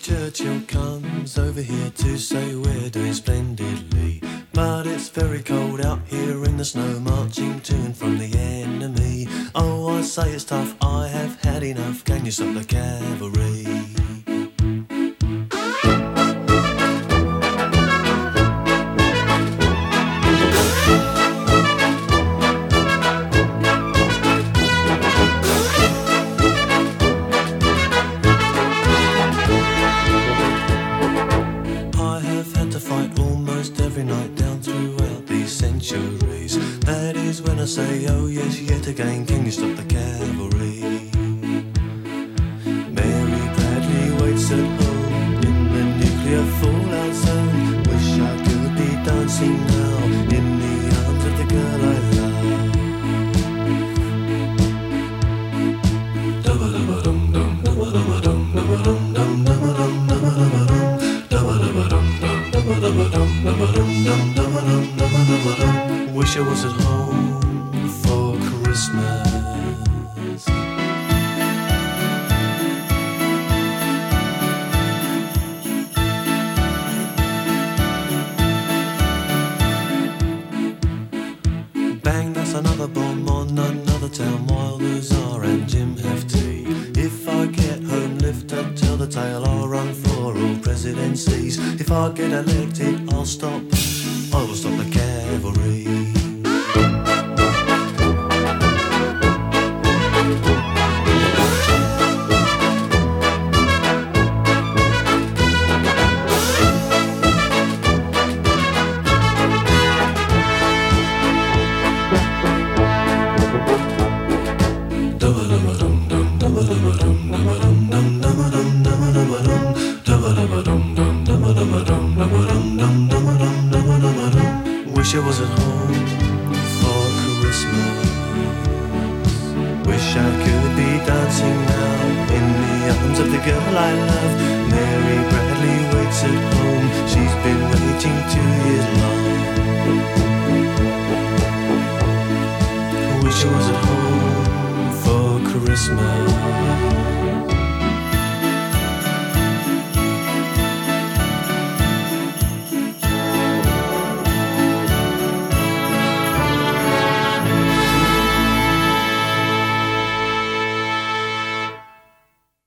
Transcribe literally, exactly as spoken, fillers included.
Churchill comes over here to say we're doing splendidly. But it's very cold out here in the snow, marching to and from the enemy. Oh, I say it's tough, I have had enough. Can you stop the cavalry? That is when I say, oh yes, yet again, can you stop the cavalry? Mary Bradley waits at home in the nuclear fallout zone. Wish I could be dancing now in the arms of the girl I love. Dum-ba-dum-ba-dum-dum, dum-ba-dum-ba-dum, dum-ba-dum-dum, dum-ba-dum, dum-ba-dum-ba-dum, dum-ba-dum-ba-dum, dum-ba-dum-ba-dum, dum-ba-dum-dum, dum-ba-dum-dum. Wish I was at home for Christmas. Bang, that's another bomb on another town. Wilders are and Jim have tea. If I get home, lift up, tell the tale. I'll run for all presidencies. If I get elected, I'll stop. I will stop the cavalry. Wish I was at home for Christmas. Wish I could be dancing now in the arms of the girl I love. Mary Bradley waits at